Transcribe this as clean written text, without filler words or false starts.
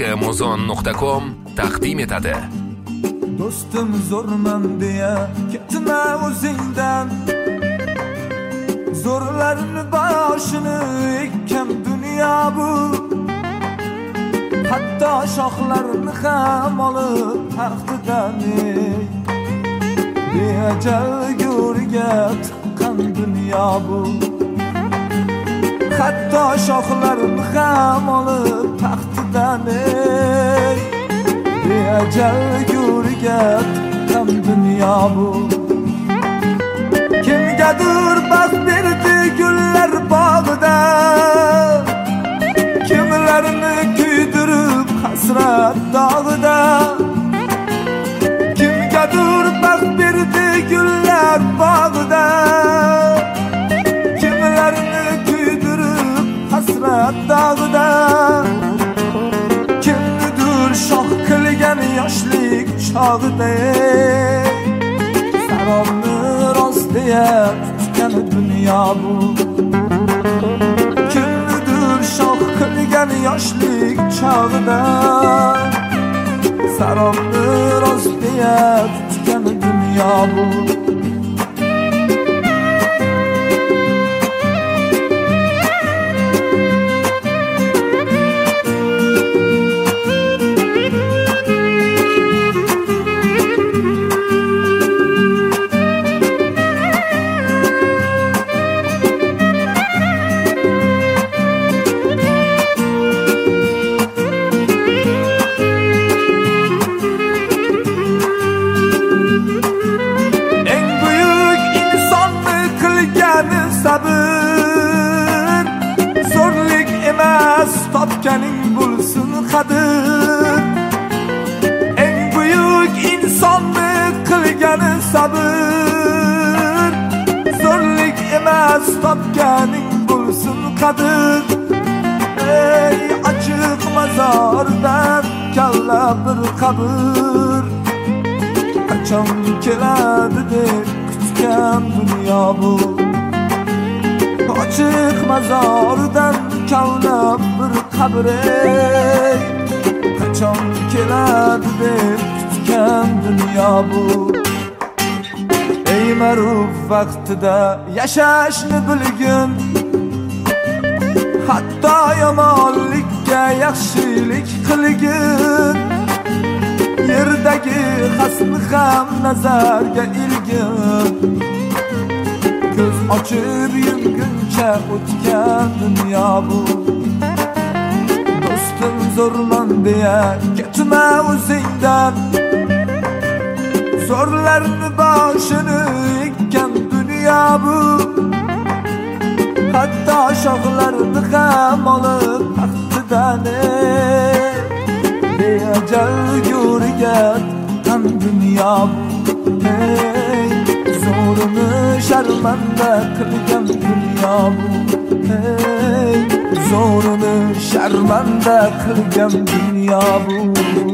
Amazon.com taqdim etadi. Do'stim zo'rman deya ketma o'zingdan, zo'rlarni boshini ekkan dunyo bu. Hatto shoxlarni ham olib taxtidan beajal go'rga tiqqan dunyo bu. Hatto shoxlarni ham olib taxtidan beajal go'rga tiqqan dunyo bu. Kimgadir baxt berdi gullar bog'ida, kimlarni kuydirib hasrat dog'ida. Kimgadir baxt berdi gullar bog'ida, kimlarni kuydirib hasrat dog'ida. Kimnidir shoh qilgan yoshlik chog'ida, saromni rost deya tutgan dunyo bu. Kimnidir shoh qilgan yoshlik chog'ida, saromni rost deya tutgan dunyo bu. Sabır, zo'rlik emas, topganing bo'lsin qadir. Eng buyuk insonni qilgani sabır, zo'rlik emas, topganing bo'lsin qadir. Ey ochiq mozordan kalla bir qabr, qachon keladi deb kutgan dunyo bu. Ochiq mozordan kavlab bir qabr, qachon keladi deb kutgan dunyo bu. Ey ma'ruf vaqtida yashashni bilgin, hatto yomonlikka yaxshilik qilgin. Yerdagi xasni ham nazarga ilgin, ko'z ochib yumguncha o'tgan dunyo bu. Do'stim zo'rman deya ketma o'zingdan, zo'rlarni boshini ekkan dunyo bu. Hatto shoxlarni ham olib taxtidan beajal go'rga tiqqan dunyo bu. Hey, zo'rini sharmanda qilgan dunyo bu. Hey, zo'rini sharmanda qilgan dunyo bu.